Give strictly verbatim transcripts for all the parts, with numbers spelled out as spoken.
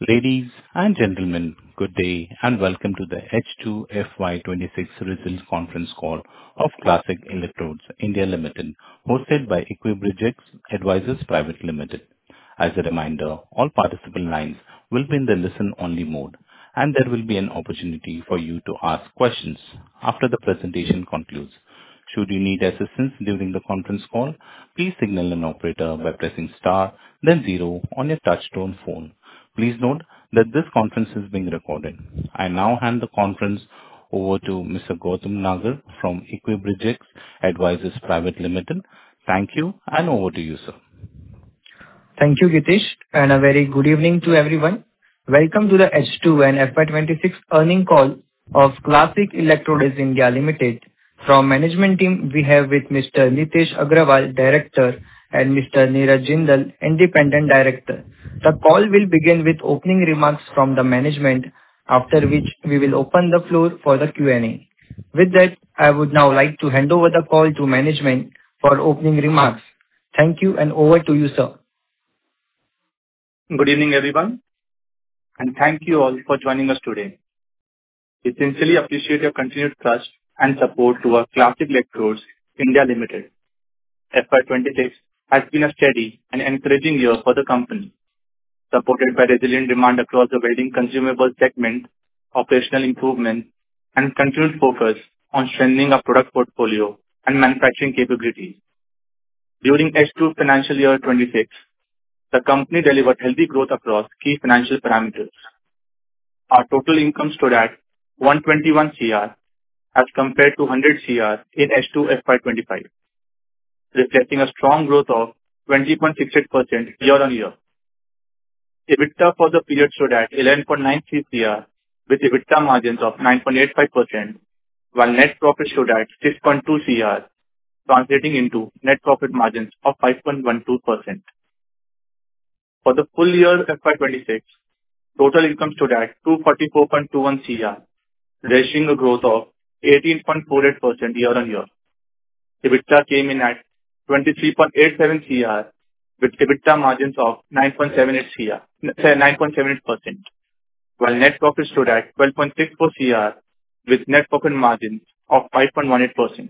Ladies and gentlemen, good day and welcome to the H two F Y twenty-six Results Conference Call of Classic Electrodes India Limited, hosted by Equibridge Advisors Private Limited. As a reminder, all participant lines will be in the listen-only mode, and there will be an opportunity for you to ask questions after the presentation concludes. Should you need assistance during the conference call, please signal an operator by pressing star, then zero on your touchtone phone. Please note that this conference is being recorded. I now hand the conference over to Mister Gautam Nagar from Equibridge Advisors Private Limited. Thank you, and over to you, sir. Thank you, Gitish, and a very good evening to everyone. Welcome to the H two and F Y twenty-six earnings call of Classic Electrodes India Limited. From management team, we have with Mister Nitesh Agrawal, Director, and Mister Neeraj Jindal, Independent Director. The call will begin with opening remarks from the management, after which we will open the floor for the Q and A. With that, I would now like to hand over the call to management for opening remarks. Thank you, and over to you, sir. Good evening, everyone, and thank you all for joining us today. We sincerely appreciate your continued trust and support to our Classic Electrodes India Limited. F Y twenty-six has been a steady and encouraging year for the company, supported by resilient demand across the welding consumable segment, operational improvement, and continued focus on strengthening our product portfolio and manufacturing capabilities. During H two financial year twenty-six, the company delivered healthy growth across key financial parameters. Our total income stood at one hundred twenty-one crore as compared to one hundred crore in H two F Y twenty-five, reflecting a strong growth of twenty point six eight percent year-on-year. EBITDA for the period stood at eleven point nine three crore with EBITDA margins of nine point eight five percent, while net profit stood at six point two crore, translating into net profit margins of five point one two percent. For the full year F Y twenty-six, total income stood at two hundred forty-four point two one crore, registering a growth of eighteen point four eight percent year-on-year. EBITDA came in at twenty-three point eight seven crore with EBITDA margins of nine point seven eight percent, while net profit stood at twelve point six four crore with net profit margins of five point one eight percent.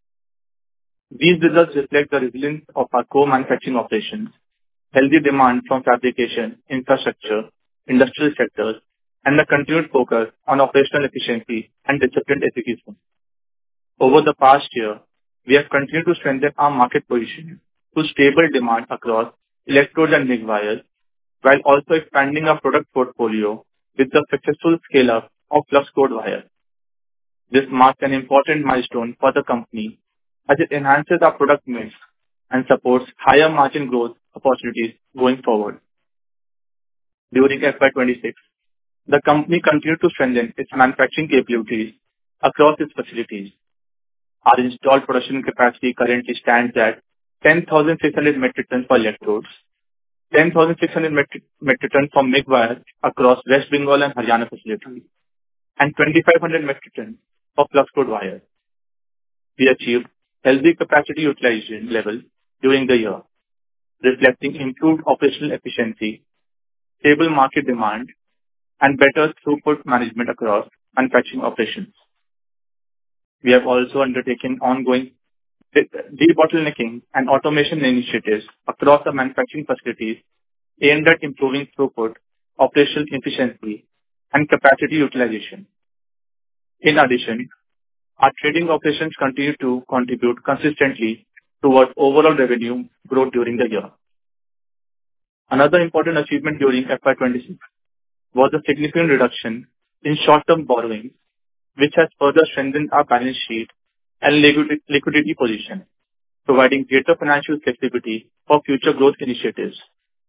These results reflect the resilience of our core manufacturing operations, healthy demand from fabrication, infrastructure, industrial sectors, and the continued focus on operational efficiency and disciplined execution. Over the past year, we have continued to strengthen our market position through stable demand across electrodes and MIG wires, while also expanding our product portfolio with the successful scale-up of flux core wire. This marks an important milestone for the company as it enhances our product mix and supports higher margin growth opportunities going forward. During F Y twenty-six, the company continued to strengthen its manufacturing capabilities across its facilities. Our installed production capacity currently stands at ten thousand six hundred metric tons for electrodes, ten thousand six hundred metric, metric tons for MIG wires across West Bengal and Haryana facilities, and twenty-five hundred metric tons for flux core wire. We achieved healthy capacity utilization levels during the year, reflecting improved operational efficiency, stable market demand, and better throughput management across manufacturing operations. We have also undertaken ongoing debottlenecking and automation initiatives across the manufacturing facilities aimed at improving throughput, operational efficiency, and capacity utilization. In addition, our trading operations continue to contribute consistently towards overall revenue growth during the year. Another important achievement during F Y twenty-six was a significant reduction in short-term borrowing, which has further strengthened our balance sheet and liquidity liquidity position, providing greater financial flexibility for future growth initiatives.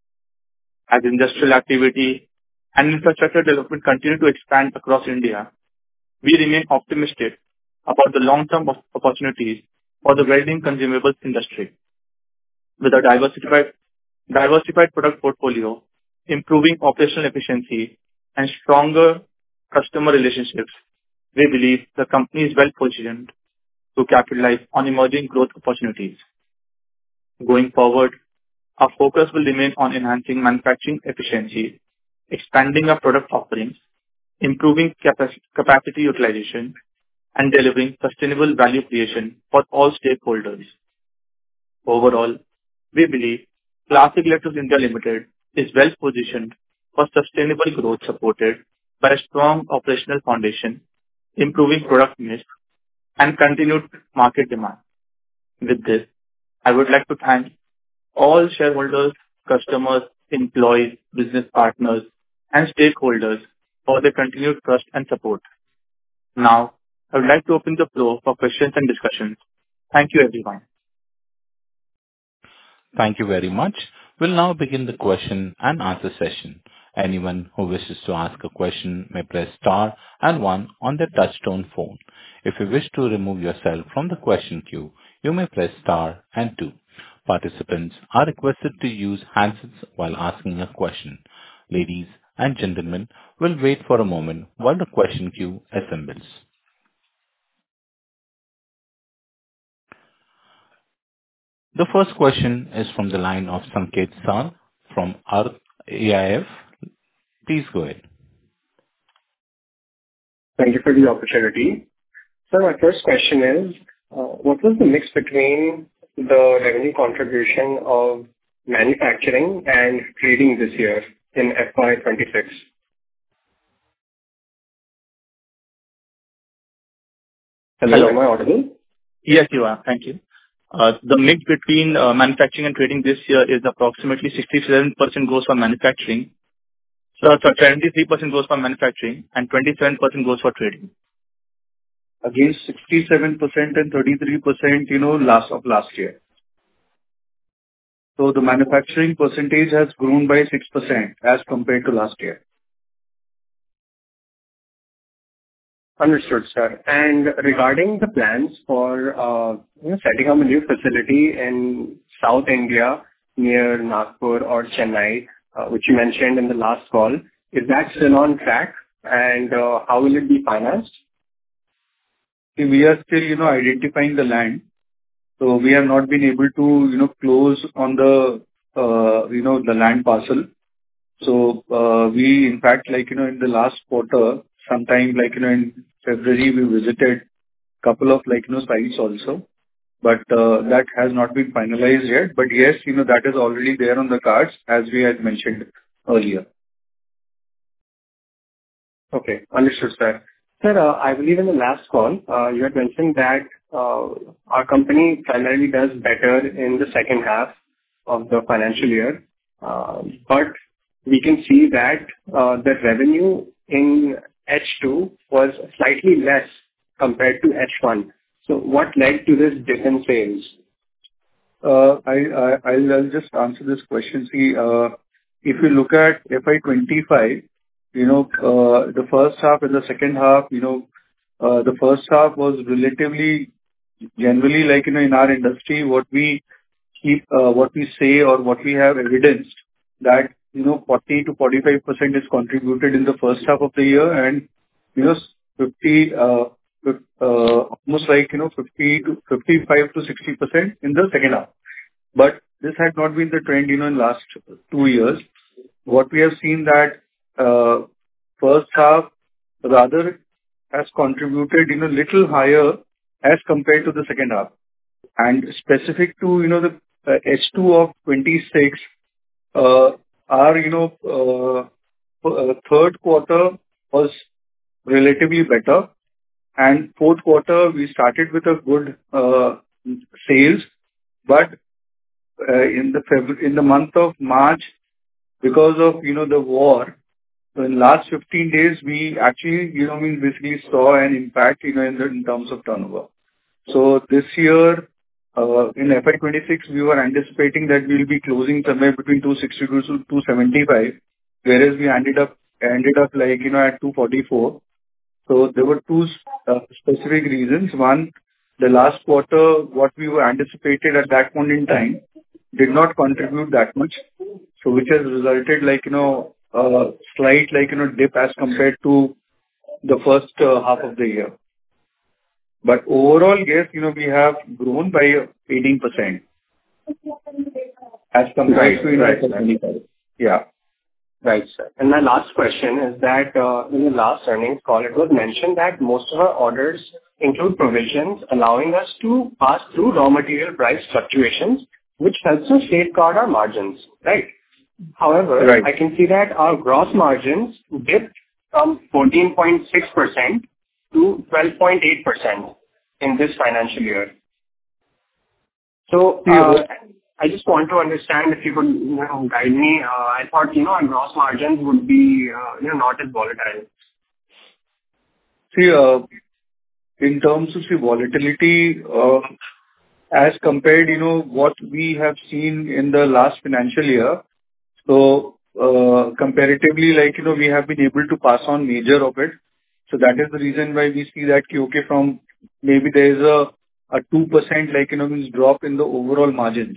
As industrial activity and infrastructure development continue to expand across India, we remain optimistic about the long-term opportunities for the welding consumables industry. With a diversified, diversified product portfolio, improving operational efficiency, and stronger customer relationships, we believe the company is well positioned to capitalize on emerging growth opportunities. Going forward, our focus will remain on enhancing manufacturing efficiency, expanding our product offerings, improving capac- capacity utilization, and delivering sustainable value creation for all stakeholders. Overall, we believe Classic Electrics India Limited is well positioned for sustainable growth supported by a strong operational foundation, improving product mix, and continued market demand. With this, I would like to thank all shareholders, customers, employees, business partners, and stakeholders for their continued trust and support. Now, I would like to open the floor for questions and discussions. Thank you, everyone. Thank you very much. We'll now begin the question and answer session. Anyone who wishes to ask a question may press star and one on their touchtone phone. If you wish to remove yourself from the question queue, you may press star and two. Participants are requested to use handsets while asking a question. Ladies and gentlemen, we'll wait for a moment while the question queue assembles. The first question is from the line of Sanket Sal from Arth A I F. Please go ahead. Thank you for the opportunity. So my first question is, uh, what was the mix between the revenue contribution of manufacturing and trading this year in F Y twenty-six? Hello, Hello. am I audible? Yes, you are. Thank you. Uh, The mix between uh, manufacturing and trading this year is approximately sixty-seven percent goes for manufacturing. So so seventy-three percent goes for manufacturing and twenty-seven percent goes for trading. Against sixty-seven percent and thirty-three percent, you know, last of last year. So the manufacturing percentage has grown by six percent as compared to last year. Understood, sir. And regarding the plans for uh, you know, setting up a new facility in South India near Nagpur or Chennai, uh, which you mentioned in the last call, is that still on track? And uh, how will it be financed? See, we are still, you know, identifying the land. So we have not been able to, you know, close on the, uh, you know, the land parcel. So, uh, we, in fact, like, you know, in the last quarter, sometime like, you know, in February, we visited couple of like, you know, sites also, but, uh, that has not been finalized yet. But yes, you know, that is already there on the cards, as we had mentioned earlier. Okay, understood, sir. Sir, uh, I believe in the last call, uh, you had mentioned that uh, our company primarily does better in the second half of the financial year. Uh, But we can see that uh, the revenue in H two was slightly less compared to H one. So what led to this dip in sales? Uh, I- I- I'll I'll just answer this question. See, uh, if you look at F Y twenty-five, you know, uh, the first half and the second half, you know, uh, the first half was relatively generally like, you know, in our industry, what we keep, uh, what we say or what we have evidenced that, you know, forty to forty-five percent is contributed in the first half of the year and, you know, fifty, uh, fif- uh, almost like, you know, fifty to fifty-five to sixty percent in the second half. But this had not been the trend, you know, in last two years. What we have seen that, uh, first half rather has contributed, you know, little higher as compared to the second half. And specific to, you know, the uh, H two of twenty-six, uh, our, you know, uh, uh, third quarter was relatively better, and fourth quarter we started with a good uh, sales. But uh, in the February, in the month of March, because of, you know, the war, in last fifteen days, we actually, you know, I mean, basically saw an impact, you know, in the, in terms of turnover. So this year, uh, in F Y twenty-six, we were anticipating that we'll be closing somewhere between two sixty-two to two seventy-five, whereas we ended up, ended up like, you know, at two forty-four. So there were two uh, specific reasons. One, the last quarter, what we were anticipated at that point in time, did not contribute that much, so which has resulted like, you know, a slight like, you know, dip as compared to the first uh, half of the year. But overall, yes, you know, we have grown by eighteen percent as compared Right. to, you know, Right. F Y twenty-five. Yeah. Right, sir. And my last question is that uh, in the last earnings call, it was mentioned that most of our orders include provisions allowing us to pass through raw material price fluctuations, which helps us safeguard our margins, right? However, Right. I can see that our gross margins dipped from fourteen point six percent to twelve point eight percent in this financial year. So, See, uh, uh, I just want to understand if you could, you know, guide me. Uh, I thought, you know, our gross margins would be, uh, you know, not as volatile. see, uh, in terms of the volatility, uh, as compared, you know, what we have seen in the last financial year, so, uh, comparatively, like, you know, we have been able to pass on major of it. So that is the reason why we see that, okay, from maybe there is a a two percent, like, you know, means drop in the overall margins.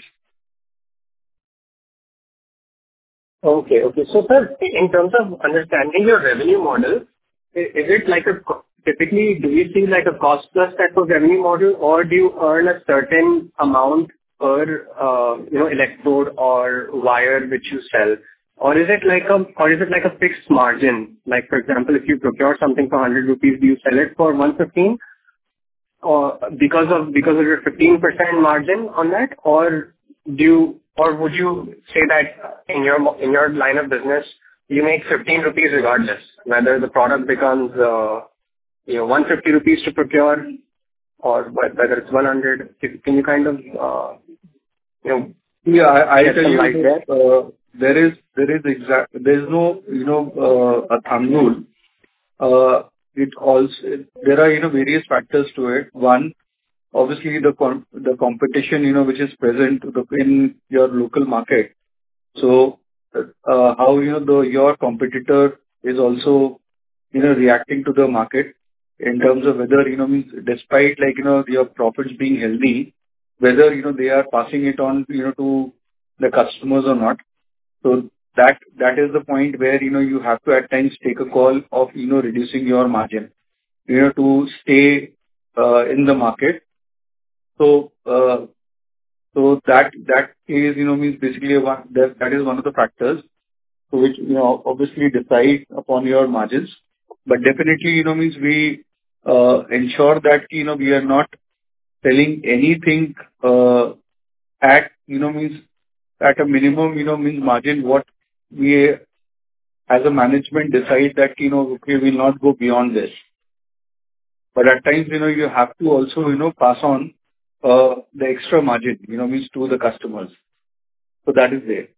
Okay. Okay. So, sir, in terms of understanding your revenue model, i- is it like a co- typically, do you see like a cost plus type of revenue model, or do you earn a certain amount per, uh, you know, electrode or wire which you sell? Or is it like a, or is it like a fixed margin? Like, for example, if you procure something for one hundred rupees, do you sell it for one fifteen? Or because of because of your fifteen percent margin on that? Or do you, or would you say that in your mo- in your line of business, you make fifteen rupees regardless, whether the product becomes, uh, you know, one hundred fifty rupees to procure or wh- whether it's one hundred? Can can you kind of, uh, you know, Yeah, I- I'll shed tell some you light there? that uh, there is there is exact there is no, you know, uh, a thumb rule. Uh, It also, there are, you know, various factors to it. One, obviously the com- the competition, you know, which is present to the- in your local market. So, uh, how, you know, the your competitor is also, you know, reacting to the market in terms of whether, you know, means despite like, you know, your profits being healthy, whether, you know, they are passing it on, you know, to the customers or not. So that, that is the point where, you know, you have to at times take a call of, you know, reducing your margin, you know, to stay uh, in the market. So, uh, so that, that is, you know, means basically one, that, that is one of the factors. So which, you know, obviously decide upon your margins. But definitely, you know, means we uh ensure that, you know, we are not selling anything uh at, you know, means at a minimum, you know, means margin, what we as a management decide that, you know, okay, we'll not go beyond this. But at times, you know, you have to also, you know, pass on uh the extra margin, you know, means to the customers. So that is there.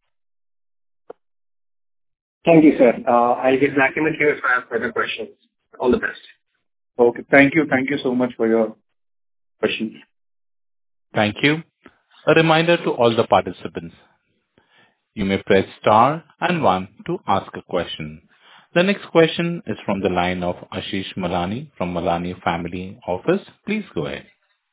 Thank you, sir. Uh, I'll get back in the queue if I have further questions. All the best. Okay. Thank you. Thank you so much for your questions. Thank you. A reminder to all the participants, you may press star and one to ask a question. The next question is from the line of Ashish Malani from Malani Family Office. Please go ahead.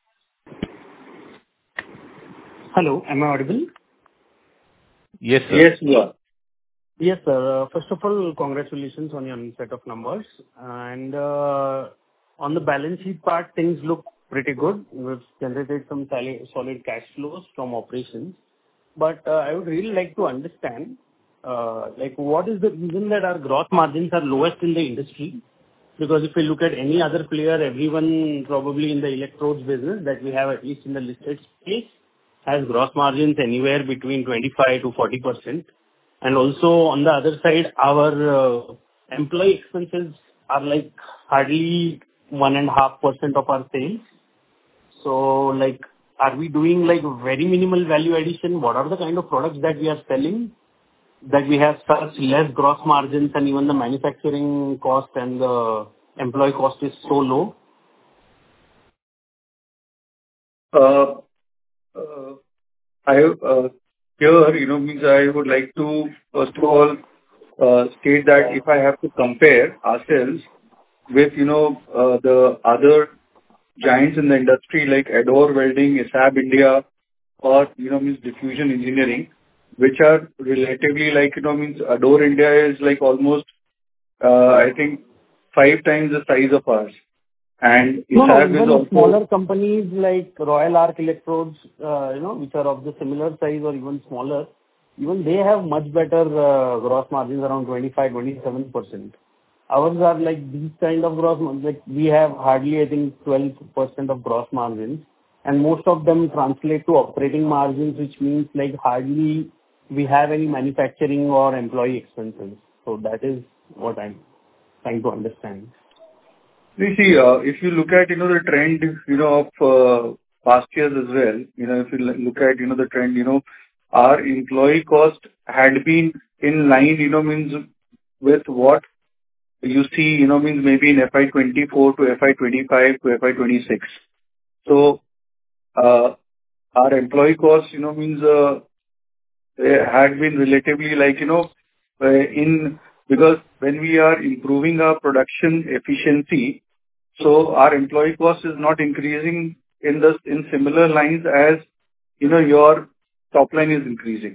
Hello, am I audible? Yes, sir. Yes, you are. Yes, sir. Uh, First of all, congratulations on your new set of numbers. And uh, on the balance sheet part, things look pretty good. We've generated some sali- solid cash flows from operations. But uh, I would really like to understand, uh, like, what is the reason that our gross margins are lowest in the industry? Because if we look at any other player, everyone probably in the electrodes business that we have, at least in the listed space, has gross margins anywhere between twenty-five to forty percent. And also on the other side, our uh, employee expenses are like hardly one and a half percent of our sales. So, like, are we doing like very minimal value addition? What are the kind of products that we are selling that we have such less gross margins, and even the manufacturing cost and the employee cost is so low? Uh, uh, I uh, here, you know, means I would like to, first of all, uh, state that if I have to compare ourselves with, you know, uh, the other giants in the industry like Adore Welding, I S A B India, or, you know, means Diffusion Engineering, which are relatively like, you know, means Adore India is like almost, uh, I think five times the size of ours. And No, no, I S A B is even also... smaller companies like Royal Arc Electrodes, uh, you know, which are of the similar size or even smaller, even they have much better uh, gross margins around twenty-five, twenty-seven percent. Ours are like these kind of gross margins, like we have hardly, I think, twelve percent of gross margins, and most of them translate to operating margins, which means like hardly we have any manufacturing or employee expenses. So that is what I'm trying to understand. You see, uh, if you look at, you know, the trend, you know, of uh, past years as well, you know, if you l- look at, you know, the trend, you know, our employee cost had been in line, you know, means with what you see, you know, means maybe in F Y twenty-four to F Y twenty-five to F Y twenty-six. So, uh, our employee cost, you know, means uh, eh, had been relatively like, you know, uh, in because when we are improving our production efficiency, so our employee cost is not increasing in the in similar lines as, you know, your top line is increasing.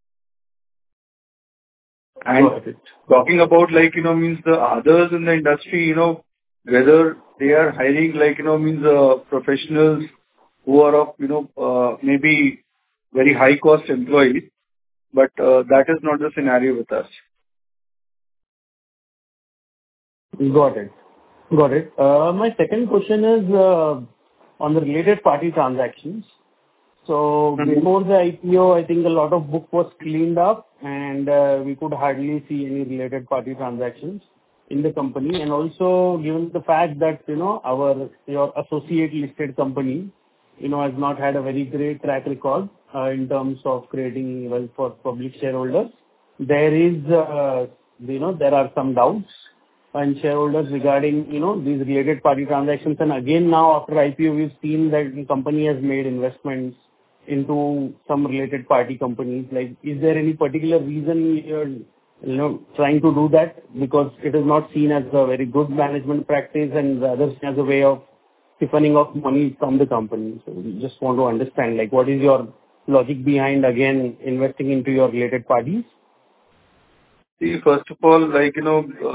And Got it. talking about like, you know, means the others in the industry, you know, whether they are hiring like, you know, means uh, professionals who are of, you know, uh, maybe very high cost employees, but uh, that is not the scenario with us. Got it. Got it. Uh, My second question is uh, on the related party transactions. So Mhm. before the I P O, I think a lot of book was cleaned up, and uh, we could hardly see any related party transactions in the company. And also, given the fact that, you know, our, your associate listed company, you know, has not had a very great track record uh, in terms of creating wealth for public shareholders, there is, uh, you know, there are some doubts and shareholders regarding, you know, these related party transactions. And again, now after I P O, we've seen that the company has made investments into some related party companies. Like, is there any particular reason you're, you know, trying to do that? Because it is not seen as a very good management practice and rather seen as a way of siphoning off money from the company. So we just want to understand, like, what is your logic behind, again, investing into your related parties? See, first of all, like, you know, uh,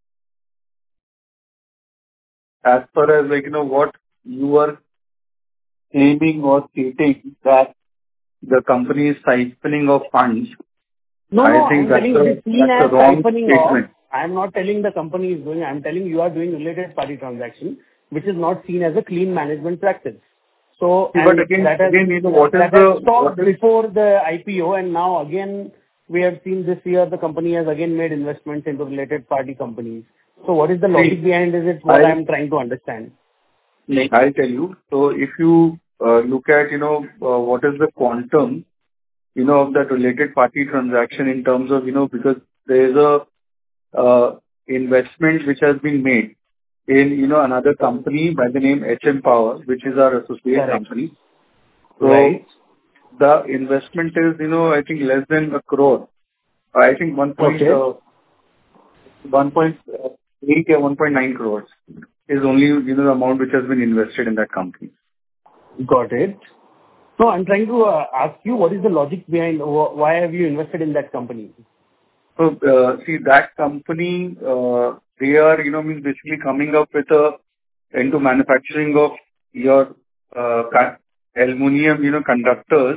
as far as like, you know, what you are claiming or stating that the company is siphoning of funds, No, I no, think I'm that's telling a it is seen that's a as wrong siphoning off. statement. I'm not telling the company is doing, I'm telling you are doing related party transaction, which is not seen as a clean management practice. So, See, but and again, that has, again, you know, what is that has the stopped what is before the I P O, and now again, we have seen this year the company has again made investments into related party companies. So what is the logic see, behind this? It's what I I'm trying to understand. I'll tell you. So if you uh, look at, you know, uh, what is the quantum, you know, of that related party transaction in terms of, you know, because there is a uh, investment which has been made in, you know, another company by the name H M Power, which is our associate Correct. company. So Right. the investment is, you know, I think less than a crore. I think one point Okay. uh, one point eight or one point nine crores is only, you know, the amount which has been invested in that company. Got it. No, I'm trying to uh, ask you, what is the logic behind wh- why have you invested in that company? So, uh, see, that company, uh, they are, you know, means basically coming up with a into manufacturing of your uh, ca- aluminum, you know, conductors,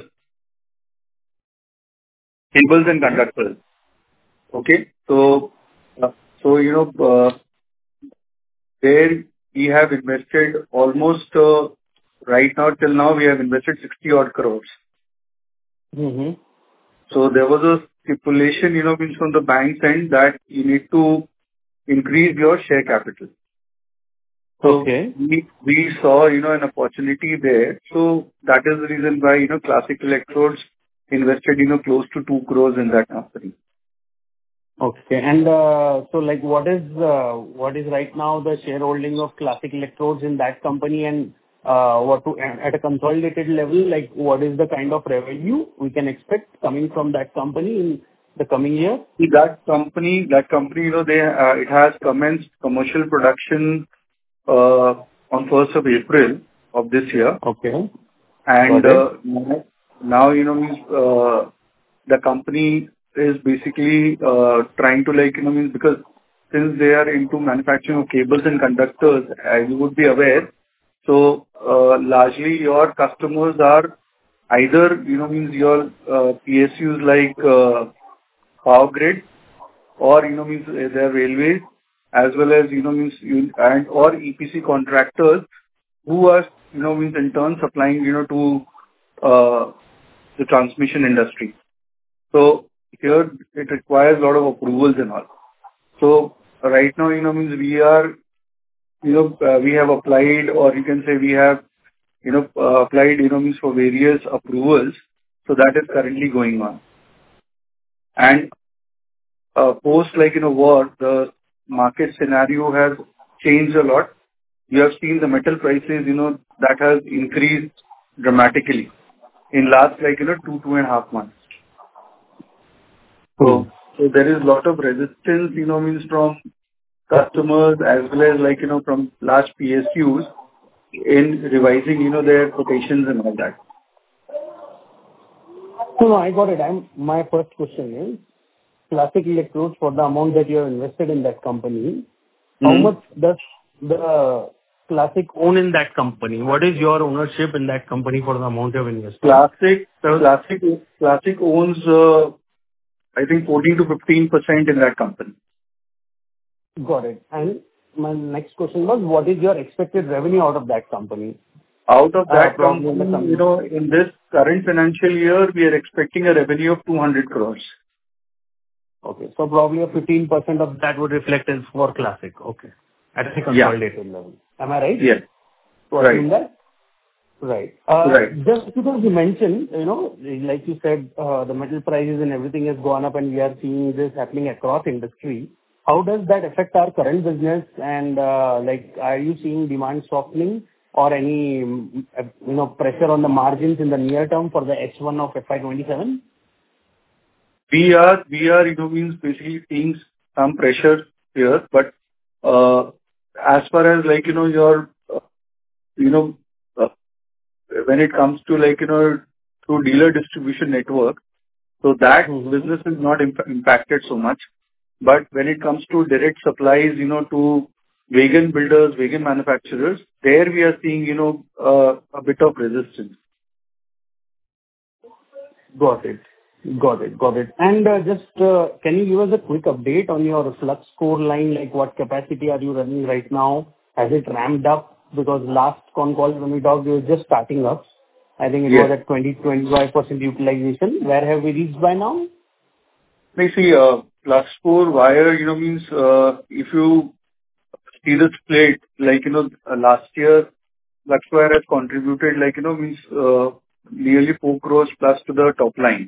cables and conductors. Okay? So, uh, so you know, uh, there we have invested almost, uh, right now, till now, we have invested sixty odd crores. Mm-hmm. So there was a stipulation, you know, means from the bank's end that you need to increase your share capital. So Okay. we we saw, you know, an opportunity there. So that is the reason why, you know, Classic Electrodes invested, you know, close to two crores in that company. Okay. And uh, so, like, what is uh, what is right now the shareholding of Classic Electrodes in that company, and uh, what to at a consolidated level, like, what is the kind of revenue we can expect coming from that company in the coming year? See, that company, that company, you know, they, uh, it has commenced commercial production uh, on first of April of this year. Okay. And Got uh, it. now, now, you know, means uh, the company is basically uh, trying to like, you know, means because since they are into manufacturing of cables and conductors, as you would be aware, so uh, largely your customers are either, you know, means your uh, P S Us like uh, Power Grid or, you know, means uh, their railways, as well as, you know, means you and or E P C contractors who are, you know, means in turn supplying, you know, to uh, the transmission industry. So here it requires a lot of approvals and all. So right now, you know, means we are, you know, uh, we have applied, or you can say we have, you know, uh, applied, you know, means for various approvals. So that is currently going on. And uh, post, like, you know, war, the market scenario has changed a lot. You have seen the metal prices, you know, that has increased dramatically in last, like, you know, two, two and a half months. Hmm. So, so there is a lot of resistance, you know, means from customers as well as, like, you know, from large P S Us in revising, you know, their quotations and all that. So no, I got it. I'm, my first question is, Classic Electrodes, for the amount that you have invested in that company, how Mhm. much does the Classic own in that company? What is your ownership in that company for the amount you have invested? Classic, So, Classic, Classic owns, uh, I think fourteen to fifteen percent in that company. got it. And my next question was, what is your expected revenue out of that company? Out of Uh, that probably in the company, company. you know, in this current financial year, we are expecting a revenue of two hundred crores. Okay. So probably a fifteen percent of that would reflect as for Classic. Okay. At a Yeah. consolidated level. Am I right? Yes. To assume Right. that? Right. Uh, Right. Just because you mentioned, you know, like you said, uh, the metal prices and everything has gone up, and we are seeing this happening across industry. How does that affect our current business? And, uh, like, are you seeing demand softening or any, mm, uh, you know, pressure on the margins in the near term for the H one of F Y twenty-seven? We are, we are, you know, means basically seeing some pressure here, but, uh, as far as like, you know, your, uh, you know, uh, when it comes to like, you know, through dealer distribution network, so that Mm-hmm. business is not imp- impacted so much. But when it comes to direct supplies, you know, to wagon builders, wagon manufacturers, there we are seeing, you know, uh, a bit of resistance. Got it. Got it. Got it. And uh, just uh, can you give us a quick update on your flux core line? Like, what capacity are you running right now? Has it ramped up? Because last con call when we talked, it was just starting up. I think it was Yes. at twenty to twenty-five percent utilization. Where have we reached by now? Now, see, uh, plus four wire, you know, means, uh, if you see the split, like, you know, uh, last year, Luxwire has contributed, like, you know, means, uh, nearly four crores plus to the top line.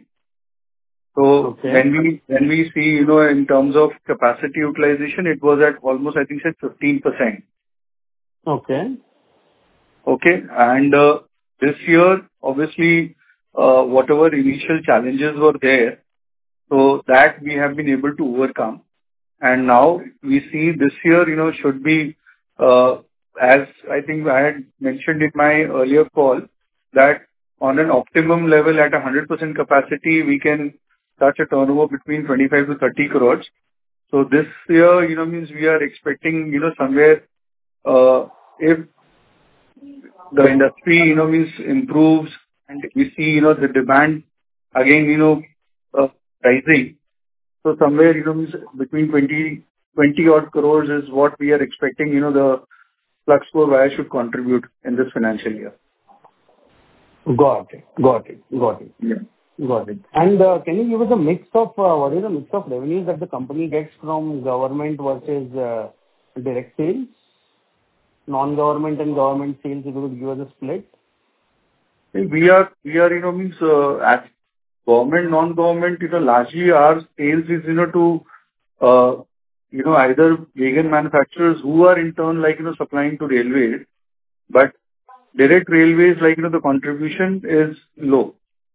So Okay. when we, when we see, you know, in terms of capacity utilization, it was at almost, I think, said fifteen percent. Okay. Okay? And, uh, this year, obviously, uh, whatever initial challenges were there, so that we have been able to overcome. And now we see this year, you know, should be, uh as I think I had mentioned in my earlier call, that on an optimum level, at one hundred percent capacity, we can touch a turnover between twenty-five to thirty crores. So this year, you know, means we are expecting, you know, somewhere, uh if the industry, you know, means improves and we see, you know, the demand again, you know, uh rising. So somewhere, you know, means between twenty, twenty odd crores is what we are expecting, you know, the flux core wire should contribute in this financial year. Got it. Got it. Got it. Yeah. Got it. And uh, can you give us a mix of uh, what is the mix of revenues that the company gets from government versus uh, direct sales? Non-government and government sales, if you could give us a split. We are, we are, you know, means, uh, as government, non-government, you know, largely our sales is, you know, to, uh, you know, either wagon manufacturers who are in turn, like, you know, supplying to railways, but direct railways, like, you know, the contribution is low.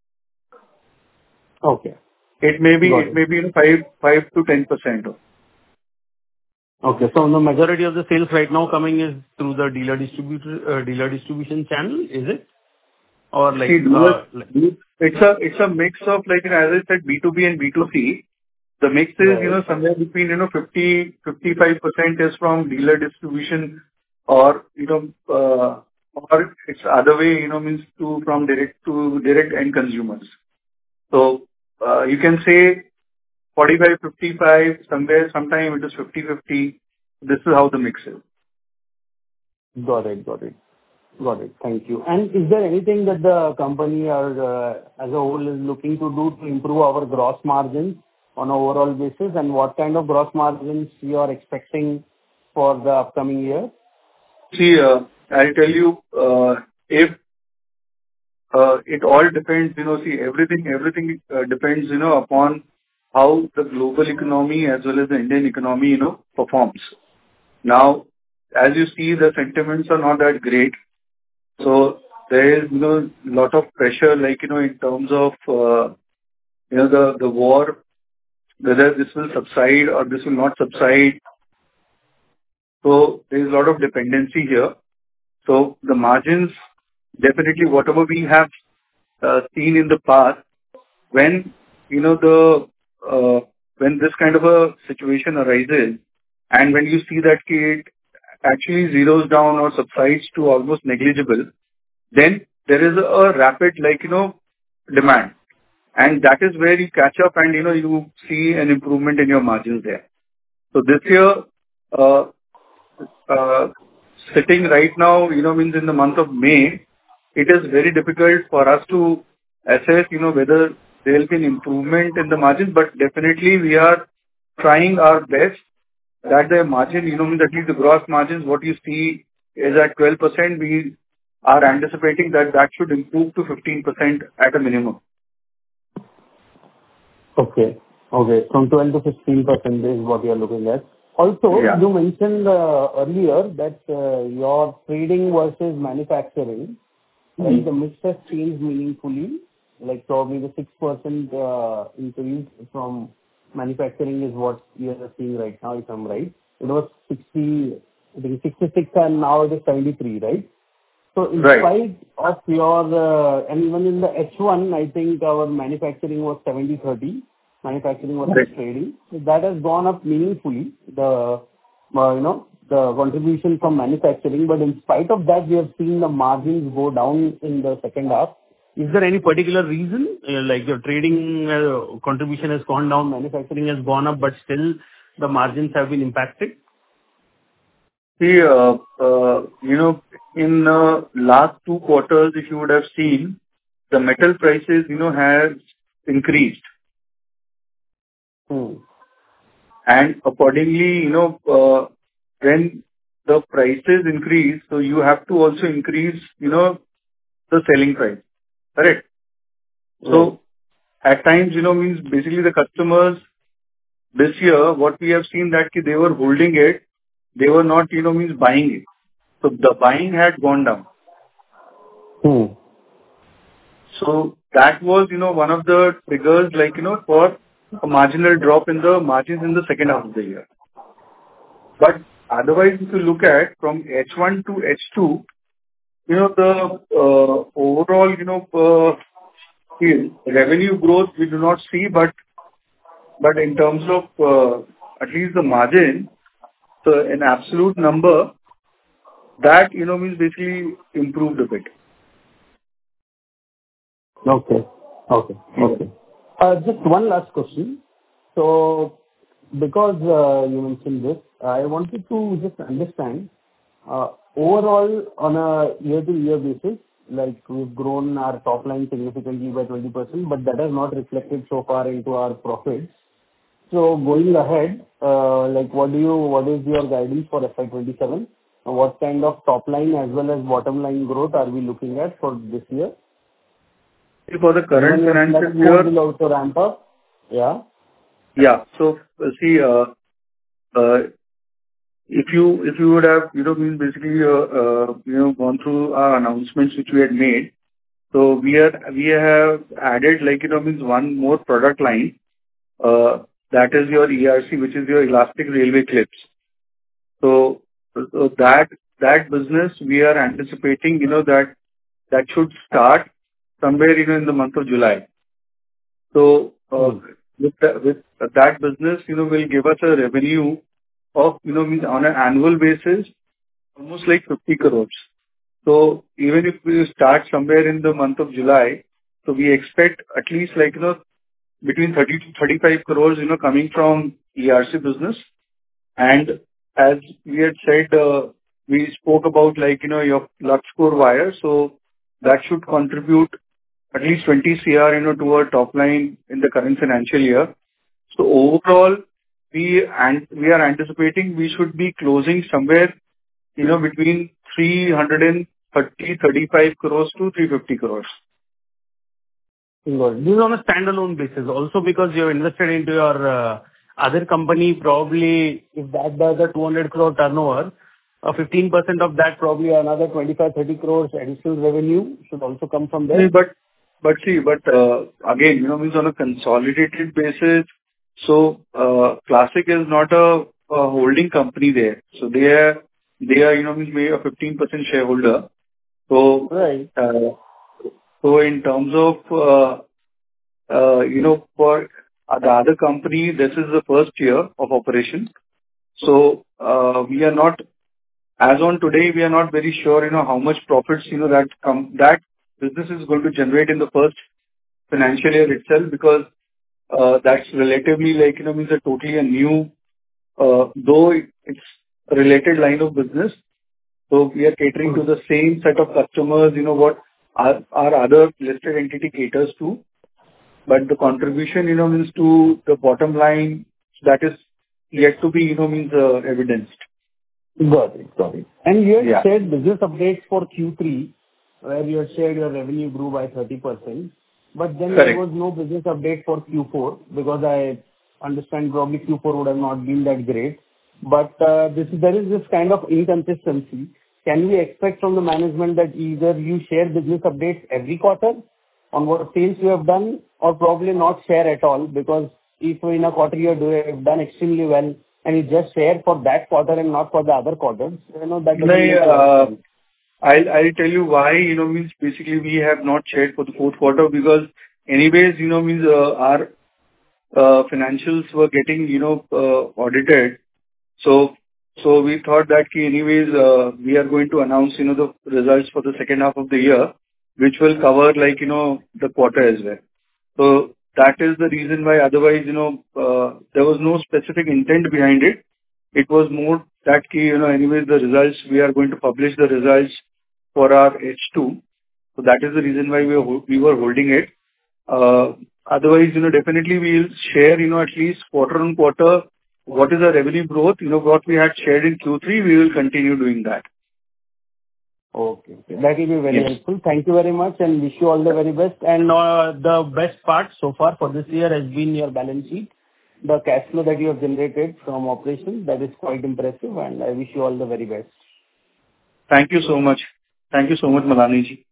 Okay. It may be, Got it it. may be, you know, five, five to ten percent. Okay. So the majority of the sales right now coming is through the dealer distributor, uh, dealer distribution channel, is it? Or like, See, uh, dealers, like... it's a, it's a mix of like, you know, as I said, B two B and B two C. The mix is, you know, Right. somewhere between, you know, fifty to fifty-five percent is from dealer distribution or, you know, uh or it's other way, you know, means to from direct to direct end consumers. So, uh, you can say forty-five fifty-five, somewhere, sometime it is fifty fifty. This is how the mix is. Got it. Got it. Got it. Thank you. And is there anything that the company or uh, as a whole is looking to do to improve our gross margins on an overall basis, and what kind of gross margins you are expecting for the upcoming year? See, uh, I'll tell you, uh, if uh, it all depends, you know, see, everything everything uh, depends, you know, upon how the global economy as well as the Indian economy, you know, performs. Now, as you see, the sentiments are not that great. So there is, you know, lot of pressure, like, you know, in terms of, uh, you know, the, the war, whether this will subside or this will not subside. So there is a lot of dependency here. So the margins, definitely whatever we have uh, seen in the past, when, you know, the, uh, when this kind of a situation arises, and when you see that it actually zeroes down or subsides to almost negligible, then there is a rapid, like, you know, demand. And that is where you catch up and, you know, you see an improvement in your margins there. So this year, uh, uh, sitting right now, you know, means in the month of May, it is very difficult for us to assess, you know, whether there will be an improvement in the margin, but definitely we are trying our best that the margin, you know, means at least the gross margins, what you see is at twelve percent. We are anticipating that that should improve to fifteen percent at a minimum. Okay. Okay. From twelve to fifteen percent is what you are looking at. Also, Yeah. you mentioned uh, earlier that uh, your trading versus manufacturing, right, Mhm. the mix has changed meaningfully, like probably the six percent uh, increase from manufacturing is what you are seeing right now, if I'm right. It was sixty, I think sixty-six, and now it is seventy-three, right? So in Right. spite of your, uh, and even in the H one, I think our manufacturing was seventy thirty, manufacturing versus Right. trading. So that has gone up meaningfully, the, uh, you know, the contribution from manufacturing. But in spite of that, we have seen the margins go down in the second half. Is there any particular reason, uh, like your trading uh, contribution has gone down, manufacturing has gone up, but still the margins have been impacted? See, uh, uh, you know, in uh, last two quarters, if you would have seen, the metal prices, you know, has increased. Hmm. And accordingly, you know, uh, when the prices increase, so you have to also increase, you know, the selling price. Correct? Right. So at times, you know, means basically the customers this year, what we have seen that ki they were holding it, they were not, you know, means buying it. So the buying had gone down. Hmm. So that was, you know, one of the triggers, like, you know, for a marginal drop in the margins in the second half of the year. But otherwise, if you look at from H one to H two, you know, the uh, overall, you know, uh, the revenue growth we do not see, but but in terms of uh, at least the margin, so an absolute number, that, you know, means basically improved a bit. Okay. Okay. Okay. Uh, Just one last question. So because uh, you mentioned this, I wanted to just understand, uh, overall, on a year-to-year basis, like we've grown our top line significantly by twenty percent, but that has not reflected so far into our profits. So going ahead, uh, like, what do you, what is your guidance for F Y twenty-seven? Uh, What kind of top line as well as bottom line growth are we looking at for this year? For the current Given your financial net year, will also ramp up. Yeah. yeah. So, uh, see, uh, uh, if you, if you would have, you know, means basically, uh, uh, you know, gone through our announcements which we had made, so we are, we have added, like, you know, means one more product line, uh, that is your E R C, which is your elastic railway clips. So, so that, that business we are anticipating, you know, that, that should start somewhere, you know, in the month of July. So, uh, Hmm. with that, with that business, you know, will give us a revenue of, you know, means on an annual basis, almost like fifty crores. So even if we start somewhere in the month of July, so we expect at least like, you know, between thirty to thirty-five crores, you know, coming from E R C business. And as we had said, uh, we spoke about like, you know, your LuxCore wire, so that should contribute at least twenty crore, you know, to our top line in the current financial year. So overall, we and we are anticipating we should be closing somewhere, you know, between three hundred thirty thirty-five crores to three hundred fifty crores. Got it. This is on a standalone basis. Also because you have invested into your uh, other company, probably if that does a two hundred crore turnover, uh, fifteen percent of that, probably another twenty-five thirty crores additional revenue should also come from See, there. But but see, but uh, again, you know, means on a consolidated basis, so uh, Classic is not a a holding company there. So they are, they are, you know, means maybe a fifteen percent shareholder. So Right. uh, so in terms of, uh, uh, you know, for the other company, this is the first year of operation. So uh, we are not, as on today, we are not very sure, you know, how much profits, you know, that com- that business is going to generate in the first financial year itself, because uh, that's relatively like, you know, means a totally a new, uh, though it's a related line of business. So we are catering to the same set of customers, you know, what our our other listed entity caters to. But the contribution, you know, means to the bottom line, that is yet to be, you know, means uh, evidenced. Got it. Got it. And you had Yeah. shared business updates for Q three, where you had shared your revenue grew by thirty percent, but then there Correct. was no business update for Q four, because I understand probably Q four would have not been that great. But uh, this there is this kind of inconsistency. Can we expect from the management that either you share business updates every quarter on what sales you have done, or probably not share at all? Because if in a quarter you have do- have done extremely well and you just share for that quarter and not for the other quarters, you know, that doesn't No, make a lot of uh, sense. I'll I'll tell you why, you know, means basically we have not shared for the fourth quarter, because anyways, you know, means uh, our uh, financials were getting, you know, uh, audited. So so we thought that ki anyways, uh, we are going to announce, you know, the results for the second half of the year, which will cover like, you know, the quarter as well. So that is the reason why. Otherwise, you know, uh, there was no specific intent behind it. It was more that ki, you know, anyways, the results, we are going to publish the results for our H two. So that is the reason why we were ho- we were holding it. Uh, Otherwise, you know, definitely we'll share, you know, at least quarter-on-quarter, what is the revenue growth. You know, what we had shared in Q three, we will continue doing that. Okay. Okay. That will be very Yes. helpful. Thank you very much, and wish you all the very best. And uh, the best part so far for this year has been your balance sheet. The cash flow that you have generated from operations, that is quite impressive, and I wish you all the very best. Thank you so much. Thank you so much, Malani ji.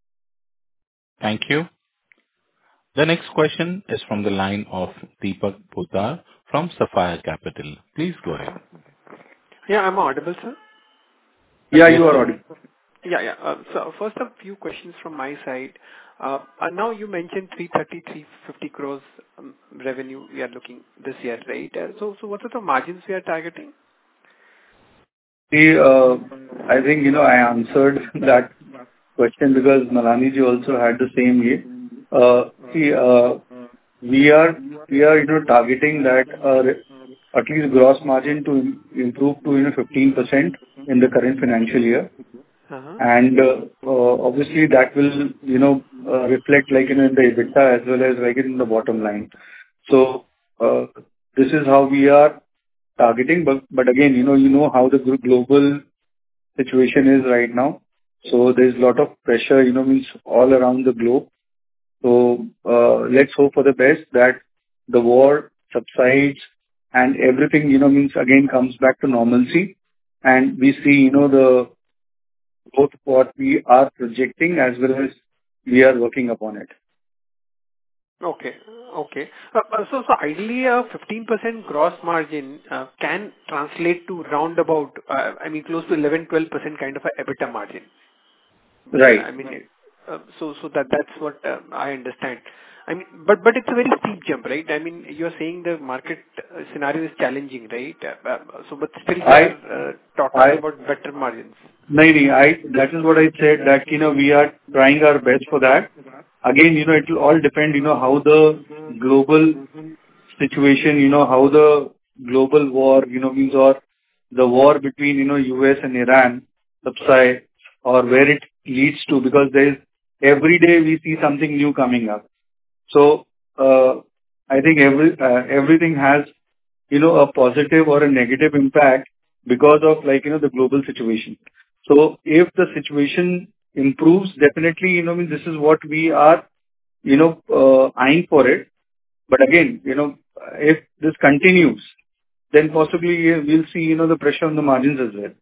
Thank you. The next question is from the line of Deepak Poddar from Sapphire Capital. Please go ahead. Yeah, I'm audible, sir. Yeah, Yes, you are sir. audible. Yeah, yeah. Uh, So first, a few questions from my side. Uh, uh, Now you mentioned three thirty, three fifty crores um, revenue we are looking this year, right? Uh, So so what are the margins we are targeting? See, uh, I think, you know, I answered that question because Malani ji also had the same way. Uh, See, uh, we are, we are, you know, targeting that, uh, at least gross margin to im- improve to, you know, fifteen percent in the current financial year. Uh-huh. And, uh, uh, obviously that will, you know, uh, reflect like, you know, in the EBITDA as well as like in the bottom line. So, uh, this is how we are targeting. But, but again, you know, you know how the glo- global situation is right now. So there's a lot of pressure, you know, means all around the globe. So, uh, let's hope for the best that the war subsides and everything, you know, means again comes back to normalcy, and we see, you know, the both what we are projecting as well as we are working upon it. Okay. Okay. Uh, uh, So so ideally, a fifteen percent gross margin uh, can translate to round about, uh, I mean, close to eleven twelve percent kind of a EBITDA margin. Right. I mean, uh, so so that that's what uh, I understand. I mean, but but it's a very steep jump, right? I mean, you're saying the market uh, scenario is challenging, right? Uh, uh, So but still we I are uh, talking I about better margins? No, no, I, that is what I said, that, you know, we are trying our best for that. Again, you know, it will all depend, you know, how the global situation, you know, how the global war, you know, means, or the war between, you know, U S and Iran subside, or where it leads to, because there is every day we see something new coming up. So, uh I think every uh everything has, you know, a positive or a negative impact because of, like, you know, the global situation. So if the situation improves, definitely, you know, I mean, this is what we are, you know, uh eyeing for it. But again, you know, if this continues, then possibly uh, we'll see, you know, the pressure on the margins as well.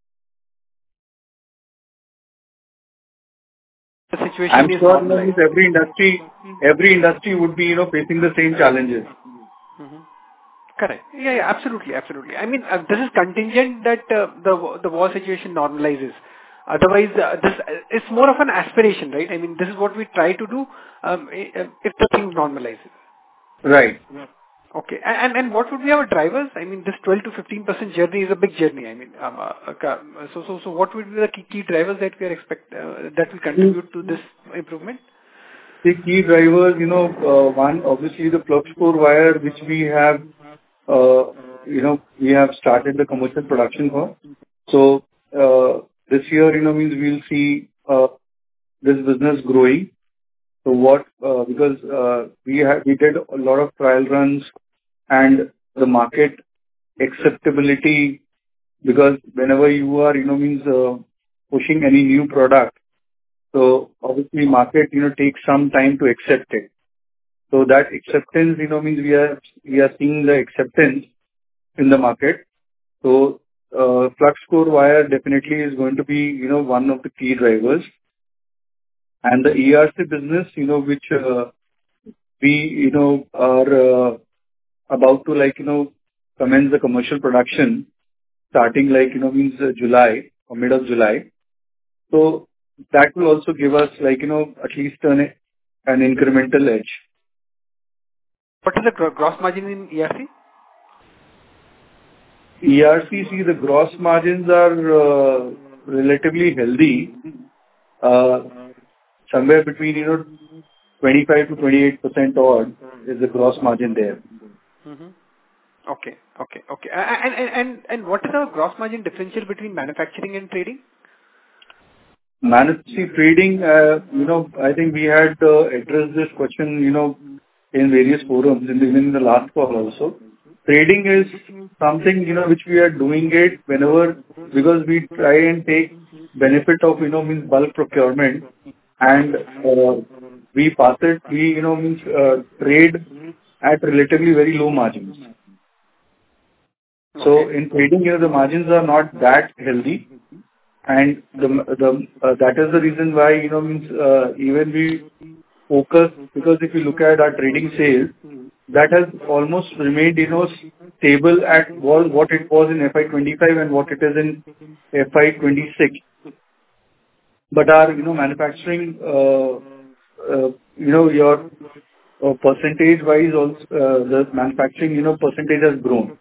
The I'm situation is sure, you know, with normalized. every industry, every industry would be, you know, facing the same challenges. Mhm. Correct. Yeah, yeah, absolutely, absolutely. I mean, uh, this is contingent that uh, the the war situation normalizes. Otherwise, uh, this uh, it's more of an aspiration, right? I mean, this is what we try to do um, i- uh, if the things normalize. Right. Okay. A- And and what would be our drivers? I mean, this twelve to fifteen percent journey is a big journey. I mean, um, uh, uh, ca- so so so what would be the key key drivers that we are expect uh, that will contribute to this improvement? The key drivers, you know, uh, one, obviously the flux core wire, which we have, uh, you know, we have started the commercial production for. So, uh, this year, you know, means we'll see uh, this business growing. So what, uh, because uh, we have, we did a lot of trial runs and the market acceptability, because whenever you are, you know, means uh, pushing any new product, so obviously market, you know, takes some time to accept it. So that acceptance, you know, means we are, we are seeing the acceptance in the market. So, uh, flux core wire definitely is going to be, you know, one of the key drivers. And the E R C business, you know, which, uh, we, you know, are, uh, about to, like, you know, commence the commercial production, starting, like, you know, means uh, July or mid of July. So that will also give us, like, you know, at least an, an incremental edge. What is the gro- gross margin in E R C? E R C, see, the gross margins are uh, relatively healthy, uh, somewhere between, you know, twenty-five to twenty-eight percent odd is the gross margin there. Mm-hmm. Okay. Okay. Okay. A- a- And and and and what is our gross margin differential between manufacturing and trading? Manage, see, trading, uh, you know, I think we had uh, addressed this question, you know, in various forums, in the, even in the last call also. Trading is something, you know, which we are doing it whenever, because we try and take benefit of, you know, means bulk procurement, and uh, we pass it, we, you know, means uh, trade at relatively very low margins. So Okay. in trading, you know, the margins are not that healthy, and the the uh, that is the reason why, you know, means uh, even we focus, because if you look at our trading sales, that has almost remained, you know, stable at what what it was in F Y twenty-five and what it is in F Y twenty-six. But our, you know, manufacturing, uh, uh, you know, your uh, percentage-wise also, uh, the manufacturing, you know, percentage has grown.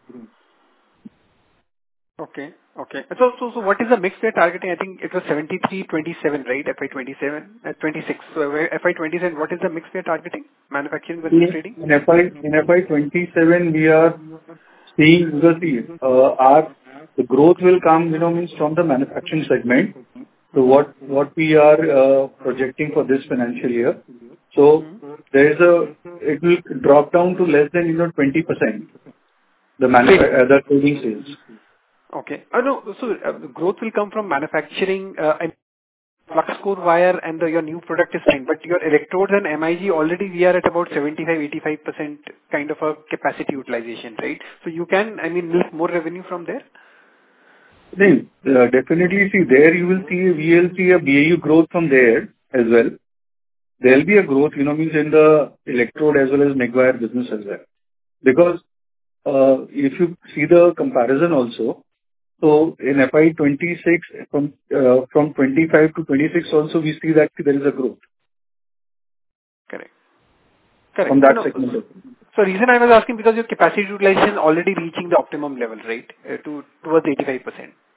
Okay. Okay. So so so what is the mix we are targeting? I think it was seventy-three twenty-seven, right? F Y twenty-seven, uh, twenty-six. So where F Y twenty-seven, what is the mix we are targeting? Manufacturing versus In trading? in F Y in F Y twenty-seven, we are seeing, because see, uh, our the growth will come, you know, means from the manufacturing segment. So what what we are uh, projecting for this financial year. So Mm-hmm. there is a, it will drop down to less than, you know, twenty percent, the Trading. manufa- uh, the trading sales. Okay. Uh, No, so uh, the growth will come from manufacturing, uh, and flux core wire and the- your new product is fine, but your electrodes and M I G already we are at about seventy-five to eighty-five percent kind of a capacity utilization, right? So you can, I mean, milk more revenue from there? Then, uh, definitely, see, there you will see, we will see a B A U growth from there as well. There will be a growth, you know, means in the electrode as well as neck wire business as well. Because, uh, if you see the comparison also, so in F Y twenty-six, from uh, from twenty-five to twenty-six also, we see that there is a growth Correct. from Correct. Uh, that No, segment. so so reason I was asking, because your capacity utilization already reaching the optimum level, right? Uh, To towards eighty-five percent.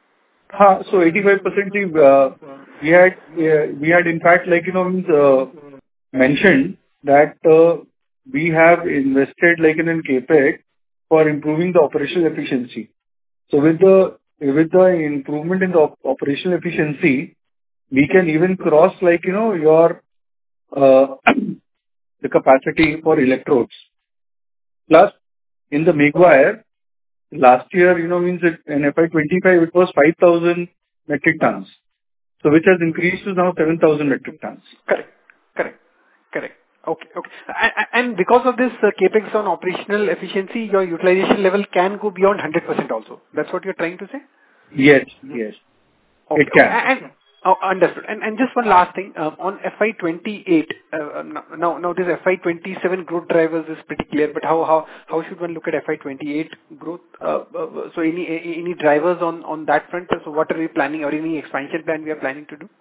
हाँ, so eighty-five percent uh, we had uh, we had in fact like you know means, uh, mentioned that uh, we have invested like in, in capex for improving the operational efficiency. So with the with the improvement in the op- operational efficiency, we can even cross like you know your uh, the capacity for electrodes. Plus, in the Megawire, last year, you know, means it, in F Y twenty-five, it was five thousand metric tons, so which has increased to now seven thousand metric tons. Correct. Correct. Correct. Okay. Okay. A- a- And because of this uh, CapEx on operational efficiency, your utilization level can go beyond one hundred percent also. That's what you're trying to say? Yes, yes, Okay. it Okay. can. And and- oh, understood. And and just one last thing, uh, on F Y twenty-eight, uh, now now this F Y twenty-seven growth drivers is pretty clear, but how how how should one look at F Y twenty-eight growth? Uh, uh, So any any any drivers on on that front? So what are we planning, or any expansion plan we are planning to do?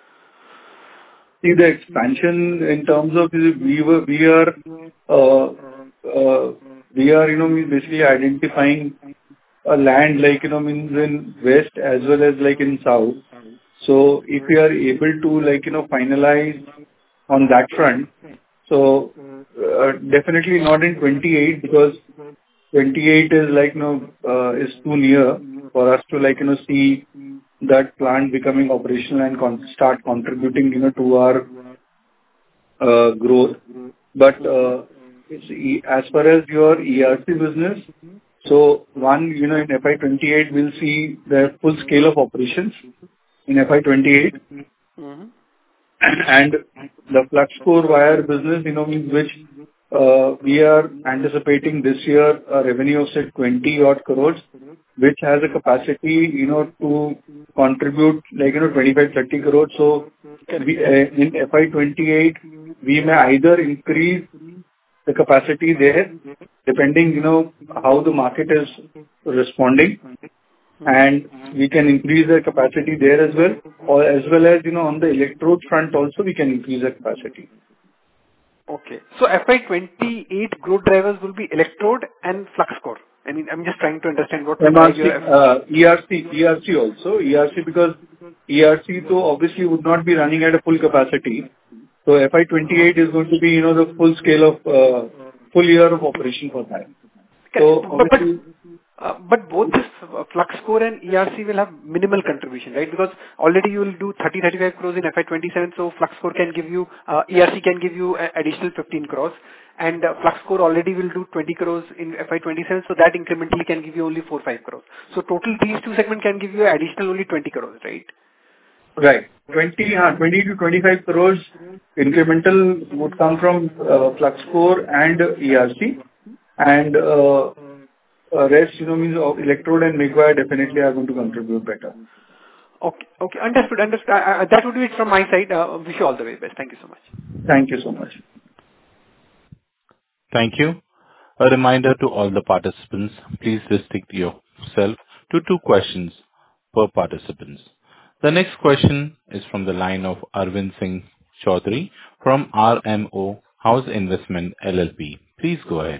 See, the expansion in terms of the- we were, we are, uh, uh, we are, you know, means basically identifying a land like, you know, means in west as well as like in south. So if we are able to like, you know, finalize on that front, so, uh, definitely not in twenty-eight, because twenty-eight is like, you know, uh, is too near for us to like, you know, see that plant becoming operational and con- start contributing, you know, to our uh, growth. But uh, it's e- as far as your E R C business, so one, you know, in F Y twenty-eight, we'll see the full scale of operations in F Y twenty-eight. Mm-hmm. And the flux core wire business, you know, means which uh, we are anticipating this year a revenue of, say, twenty odd crores, which has a capacity, you know, to contribute like, you know, twenty-five thirty crores. So we, uh, in F Y twenty-eight, we may either increase the capacity there, depending, you know, how the market is responding, and we can increase the capacity there as well, or as well as, you know, on the electrode front also, we can increase the capacity. Okay. So F Y twenty-eight growth drivers will be electrode and flux core. I mean, I'm just trying to understand what will drive your M R C, F- uh, E R C, E R C also. E R C, because E R C so obviously would not be running at a full capacity. So F Y twenty-eight is going to be, you know, the full scale of, uh, full year of operation for that. So Correct. But but obviously, uh, but both this uh, flux core and E R C will have minimal contribution, right? Because already you will do thirty thirty-five crores in F Y twenty-seven, so flux core can give you, uh, E R C can give you a- additional fifteen crores, and uh, flux core already will do twenty crores in F Y twenty-seven, so that incrementally can give you only four five crores. So total these two segments can give you additional only twenty crores, right? right, twenty, uh, twenty to twenty-five crores incremental would come from, uh, flux core and E R C. And, uh, uh, rest, you know, means of electrode and Megawire definitely are going to contribute better. Okay. Okay. Understood. Understood. Uh, uh, That would be it from my side. Uh, Wish you all the very best. Thank you so much. Thank you so much. Thank you. A reminder to all the participants, please restrict yourself to two questions per participant. The next question is from the line of Arvind Singh Chaudhary from R M O House Investment L L P. Please go ahead.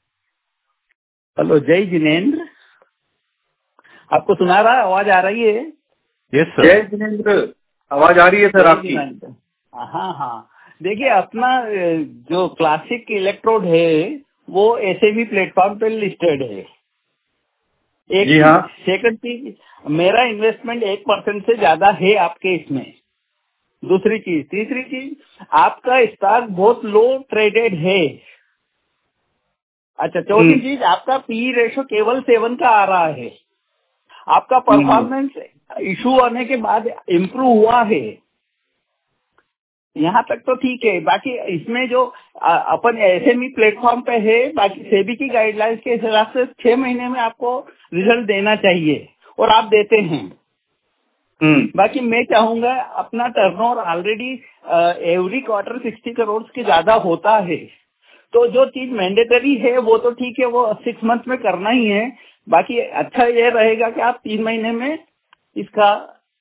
Hello जय जिनेन्द्र, आपको सुना रहा है? आवाज आ रही है? Yes, जय sir. Jinendra, आवाज आ रही है सर जय आपकी? जिनेन्द्र। हाँ हाँ, देखिए अपना अ, जो क्लासिक इलेक्ट्रोड है वो एसएबी प्लेटफॉर्म पे लिस्टेड है। एक जी हाँ। सेकंड चीज, मेरा इन्वेस्टमेंट एक परसेंट से ज्यादा है आपके इसमें। दूसरी चीज, तीसरी चीज, आपका स्टॉक बहुत लो ट्रेडेड है। अच्छा, चौथी चीज, आपका पी रेशो केवल सेवन का आ रहा है। आपका परफॉर्मेंस इशू आने के बाद इम्प्रूव हुआ है, यहाँ तक तो ठीक है। बाकी इसमें जो आ, अपन एसएमई प्लेटफॉर्म पे है, बाकी सेबी की गाइडलाइंस के हिसाब से छह महीने में आपको रिजल्ट देना चाहिए और आप देते हैं। बाकी मैं चाहूंगा, अपना turnover already every quarter sixty crore के ज्यादा होता है, तो जो चीज मैंडेटरी है वो तो ठीक है, वो सिक्स मंथ में करना ही है। बाकी अच्छा ये रहेगा कि आप तीन महीने में इसका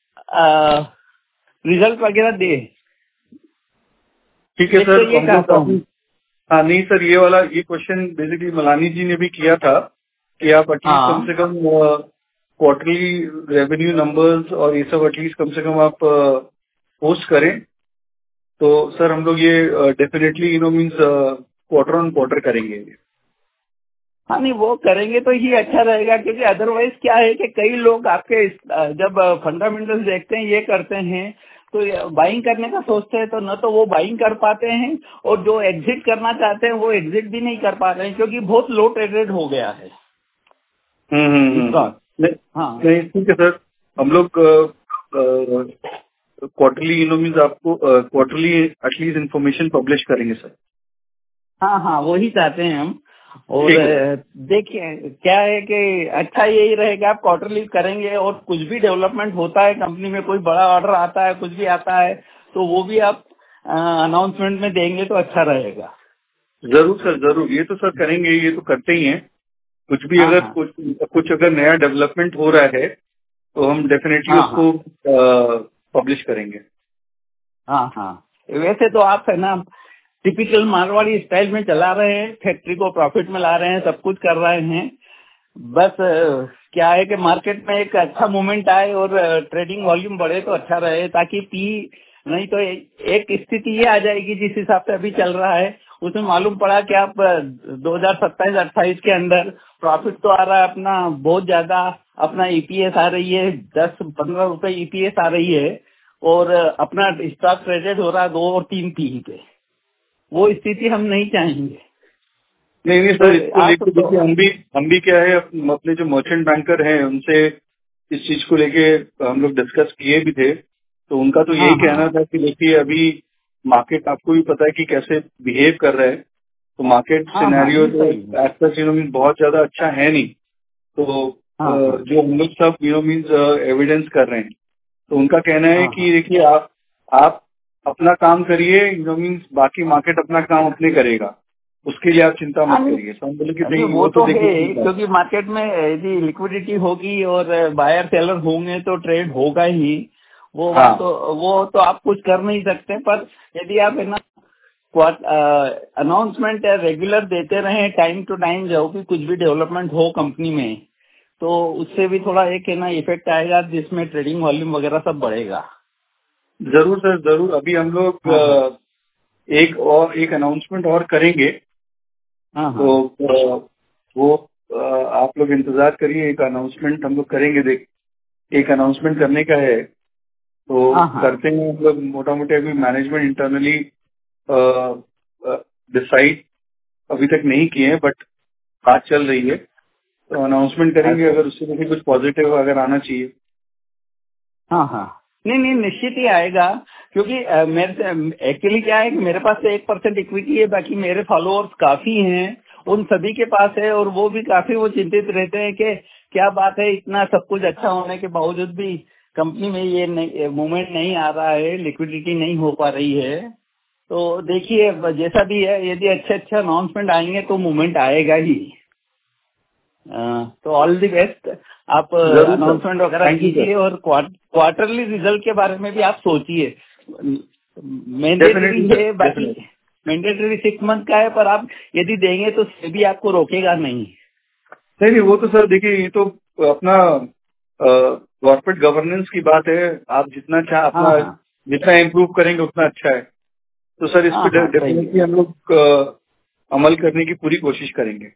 रिजल्ट वगैरह दे। ठीक है सर, ये चाहता हूँ। हाँ नहीं सर, ये वाला ये क्वेश्चन बेसिकली मलानी जी ने भी किया था कि आप एटलीस्ट कम से कम क्वार्टरली रेवेन्यू नंबर्स और ये सब एटलीस्ट कम से कम आप पोस्ट करें, तो सर हम लोग ये definitely you know means quarter on quarter करेंगे। हाँ नहीं, वो करेंगे तो ही अच्छा रहेगा, क्योंकि अदरवाइज क्या है कि कई लोग आपके इस- जब फंडामेंटल्स देखते हैं, ये करते हैं, तो बाइंग करने का सोचते हैं, तो न तो वो बाइंग कर पाते हैं, और जो एग्जिट करना चाहते हैं वो एग्जिट भी नहीं कर पा रहे हैं, क्योंकि बहुत लो ट्रेडेड हो गया है हम्म हम्म इसका। हम्म। नहीं हाँ नहीं, ठीक है सर, हम लोग क्वार्टरली यू नो मीन्स आपको क्वार्टरली एटलीस्ट इन्फॉर्मेशन पब्लिश करेंगे सर। हाँ हाँ, वही चाहते हैं हम। और ठीक है। अ, देखिए क्या है कि अच्छा यही रहेगा, आप क्वार्टरली करेंगे, और कुछ भी डेवलपमेंट होता है कंपनी में, कोई बड़ा ऑर्डर आता है, कुछ भी आता है, तो वो भी आप अनाउंसमेंट में देंगे तो अच्छा रहेगा। जरूर सर, जरूर, ये तो सर करेंगे, ये तो करते ही हैं। कुछ भी हाँ अगर हाँ कुछ कुछ अगर नया डेवलपमेंट हो रहा है तो हम डेफिनेटली हाँ हाँ उसको पब्लिश करेंगे। हाँ हाँ। वैसे तो आप है ना टिपिकल मारवाड़ी स्टाइल में चला रहे हैं, फैक्ट्री को प्रॉफिट में ला रहे हैं, सब कुछ कर रहे हैं। बस अ, क्या है कि मार्केट में एक अच्छा मूवमेंट आए और ट्रेडिंग वॉल्यूम बढ़े तो अच्छा रहे, ताकि पी नहीं तो ए- एक स्थिति ये आ जाएगी जिस हिसाब से अभी चल रहा है, उसमें मालूम पड़ा कि आप दो हजार सत्ताईस अट्ठाईस के अंदर प्रॉफिट तो आ रहा है अपना बहुत ज्यादा, अपना ईपीएस आ रही है दस पंद्रह रुपए ईपीएस आ रही है, और अपना स्टॉक ट्रेडेड हो रहा है दो और तीन पीई पे। वो स्थिति हम नहीं चाहेंगे। नहीं नहीं तो सर, इसको आप लेके तो देखिए हम भी हम भी क्या है, अप- अपने जो मर्चेंट बैंकर हैं उनसे इस चीज को लेके हम लोग डिस्कस किए भी थे, तो उनका तो हाँ यही हाँ कहना था कि देखिए अभी मार्केट आपको भी पता है कि कैसे बिहेव कर रहा है, तो मार्केट हाँ हाँ, सिनेरियो नहीं तो सही है। As such you know mean बहुत ज्यादा अच्छा है नहीं। तो अ, हाँ हाँ जो हम लोग सब यू नो मीन्स एविडेंस कर रहे हैं, तो उनका कहना है हाँ कि हाँ। देखिए आप आप अपना काम करिए, यू नो मीन्स बाकी मार्केट अपना काम अपने करेगा, उसके लिए आप चिंता हाँ मत नहीं करिए। तो हम बोले कि नहीं, नहीं, वो वो तो तो देखिए है, ठीक है। क्योंकि मार्केट में यदि लिक्विडिटी होगी और बायर सेलर होंगे तो ट्रेड होगा ही। वो हाँ बात तो वो तो आप कुछ कर नहीं सकते, पर यदि आप है ना अनाउंसमेंट रेगुलर देते रहे टाइम टू टाइम, जब भी कुछ भी डेवलपमेंट हो कंपनी में, तो उससे भी थोड़ा एक है ना इफेक्ट आएगा, जिसमें ट्रेडिंग वॉल्यूम वगैरह सब बढ़ेगा। जरूर सर, जरूर। अभी हम लोग हाँ हाँ अ, एक और एक अनाउंसमेंट और करेंगे, हाँ हाँ तो अ, वो अ, आप लोग इंतजार करिए, एक अनाउंसमेंट हम लोग करेंगे। देख, एक अनाउंसमेंट करने का है, तो हाँ हाँ करते हैं हम लोग मोटा मोटी। अभी मैनेजमेंट इंटरनली डिसाइड अभी तक नहीं किए हैं, बट बात चल रही है, तो अनाउंसमेंट करेंगे अच्छा। अगर उससे देखिए कुछ पॉजिटिव अगर आना चाहिए। हाँ हाँ, नहीं नहीं, निश्चित ही आएगा, क्योंकि अ, मेरे एक्चुअली क्या है कि मेरे पास तो एक परसेंट इक्विटी है, बाकी मेरे फॉलोअर्स काफी हैं, उन सभी के पास है, और वो भी काफी वो चिंतित रहते हैं कि क्या बात है, इतना सब कुछ अच्छा होने के बावजूद भी कंपनी में ये मूवमेंट नहीं आ रहा है, लिक्विडिटी नहीं हो पा रही है। तो देखिए जैसा भी है, यदि अच्छे अच्छे अनाउंसमेंट आएंगे तो मूवमेंट आएगा ही। अ, तो ऑल द बेस्ट। आप जरूर सर, अनाउंसमेंट वगैरह थैंक यू सर। कीजिए, और क्वार्टरली रिजल्ट के बारे में भी आप सोचिए। मैंडेटरी डेफिनेटली सर, है, बाकी डेफिनेटली। मैंडेटरी सिक्स मंथ का है, पर आप यदि देंगे तो सेबी आपको रोकेगा नहीं। नहीं नहीं, वो तो सर देखिए, ये तो अपना कॉर्पोरेट गवर्नेंस की बात है। आप जितना चाह हाँ अपना हाँ जितना इम्प्रूव करेंगे उतना अच्छा है। तो सर इस हाँ पे हाँ, सही है। डेफिनेटली हम लोग अ, अमल करने की पूरी कोशिश करेंगे।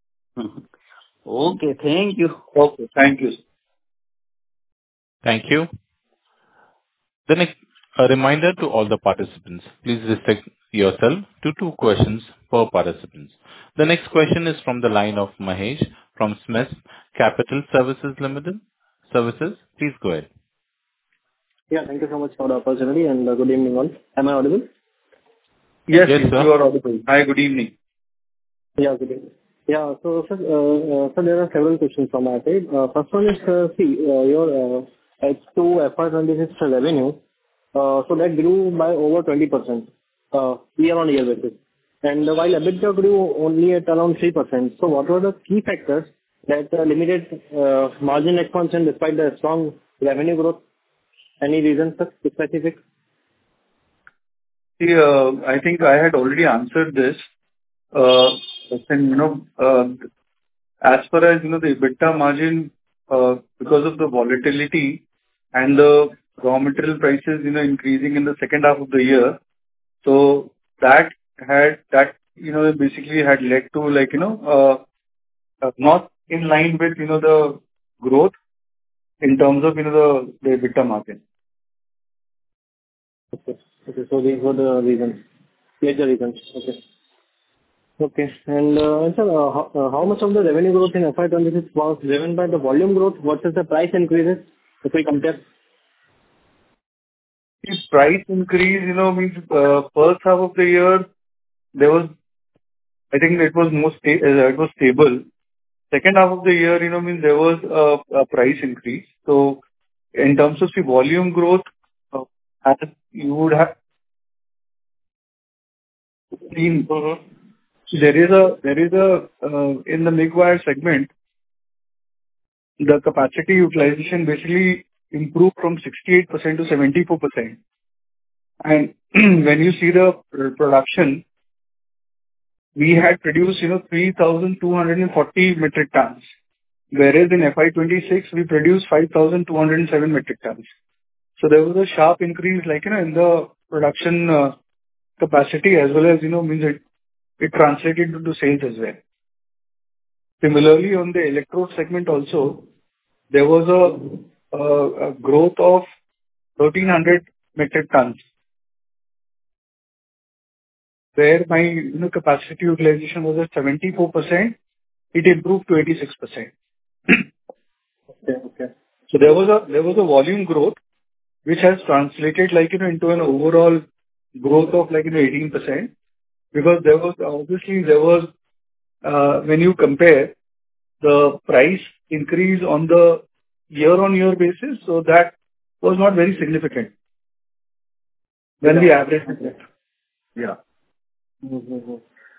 Okay, thank you. Okay, thank you sir. Thank you. The next, a reminder to all the participants, please restrict yourself to two questions per participant. The next question is from the line of Mahesh from Smith Capital Services Limited. Services, please go ahead. Yeah, thank you so much for the opportunity and uh, good evening all. Am I audible? Yes, Yes, yes, sir. you are audible. Hi, good evening. Yeah, good evening. Yeah, so sir, uh, uh, sir, there are several questions from my side. Uh, first one is, uh, see, uh, your uh, H two F Y twenty-six revenue, uh, so that grew by over twenty percent uh, year-on-year basis. And while EBITDA grew only at around three percent, so what were the key factors that uh, limited uh, margin expansion despite the strong revenue growth? Any reason, sir, specific? See, uh, I think I had already answered this. Uh, and, you know, uh, as far as, you know, the EBITDA margin uh, because of the volatility and the raw material prices, you know, increasing in the second half of the year. So that had, that, you know, basically had led to like, you know, uh, uh, not in line with, you know, the growth in terms of, you know, the, the EBITDA margin. Okay. Okay. So these were the reasons, major reasons. Okay. Okay. And uh, sir, uh, how, uh, how much of the revenue growth in F Y twenty-six was driven by the volume growth versus the price increases if we compare? The price increase, you know, means, uh, first half of the year, there was, I think it was more sta- uh, it was stable. Second half of the year, you know, means there was a, a price increase. So in terms of the volume growth, uh, as you would have seen, Mm-hmm. there is a, there is a, uh, in the MIG wire segment, the capacity utilization basically improved from sixty-eight percent to seventy-four percent. And when you see the pr- production, we had produced, you know, three thousand two hundred forty metric tons, whereas in F Y twenty-six, we produced five thousand two hundred seven metric tons. So there was a sharp increase, like, you know, in the production uh, capacity as well as, you know, means it, it translated into sales as well. Similarly, on the electrode segment also, there was a, a, a growth of thirteen hundred metric tons, where my, you know, capacity utilization was at seventy-four percent, it improved to eighty-six percent. Okay. Okay. So there was a, there was a volume growth, which has translated like, you know, into an overall growth of like, you know, eighteen percent. Because there was, obviously, there was, uh when you compare the price increase on the year-on-year basis, so that was not very significant when the Yeah. average. Okay. Yeah. Mm-hmm.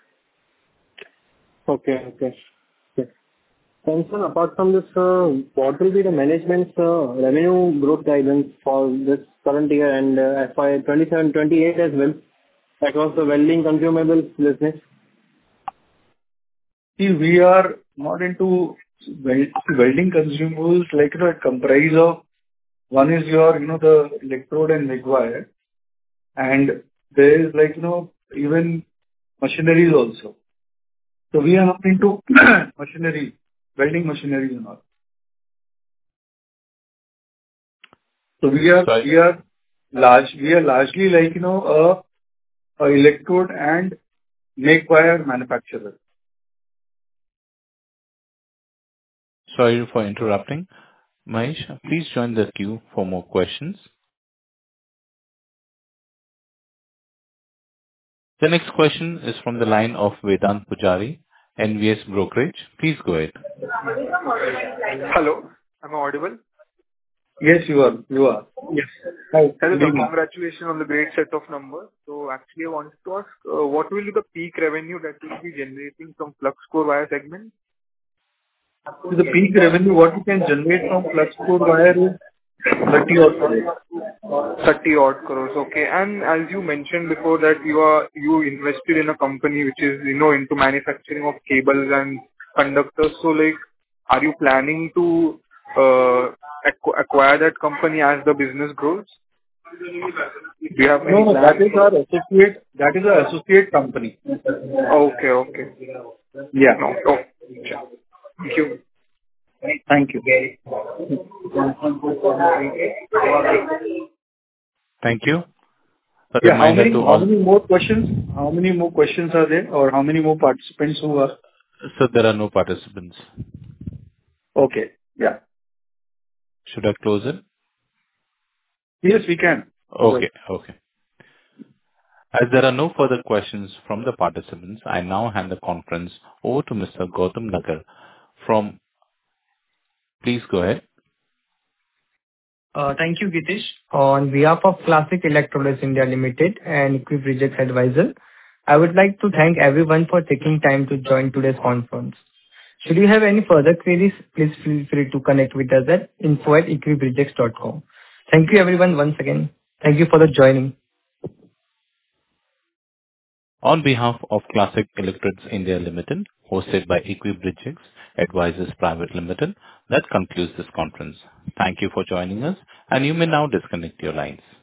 Okay. Okay. Okay. And sir, apart from this, uh, what will be the management's uh, revenue growth guidance for this current year and uh, F Y twenty-seven twenty-eight as well across the welding consumables business? See, we are not into wel- welding consumables, like, you know, it comprise of, one is your, you know, the electrode and MIG wire, and there is like, you know, even machineries also. So we are not into machinery, welding machinery and all. So we are, Sorry. we are large, we are largely like, you know, a, a electrode and MIG wire manufacturer. Sorry for interrupting. Mahesh, please join the queue for more questions. The next question is from the line of Vedant Pujari, N V S Brokerage. Please go ahead. Hello, am I audible? Yes, you are, you are. Yes. Hi, Hello, good sir. evening. Congratulations on the great set of numbers. So actually, I wanted to ask, uh, what will be the peak revenue that will be generating from flux core wire segment? So the peak revenue, what you can generate from flux core wire is thirty odd crores. thirty odd crores. Okay. And as you mentioned before that you are, you invested in a company which is, you know, into manufacturing of cables and conductors. So, like, are you planning to uh, acqu- acquire that company as the business grows? Do you have any No, no, that plans? is our associate, that is our associate company. Okay, okay. Yeah. No, oh, sure. Thank you. Thank you. Thank you. A Yeah, how reminder many, to how all. many more questions? How many more questions are there, or how many more participants who are... So there are no participants. Okay. Yeah. Should I close it? Yes, we can. Go ahead. Okay. Okay. As there are no further questions from the participants, I now hand the conference over to Mister Gautam Nagar from... Please go ahead. Uh, Thank you, Gitesh. On behalf of Classic Electronics India Limited and Equiproject Advisor, I would like to thank everyone for taking time to join today's conference. Should you have any further queries, please feel free to connect with us at info at equiprojects dot com. Thank you, everyone, once again. Thank you for the joining. On behalf of Classic Electrodes India Limited, hosted by Equibridge Advisors Private Limited, that concludes this conference. Thank you for joining us, and you may now disconnect your lines.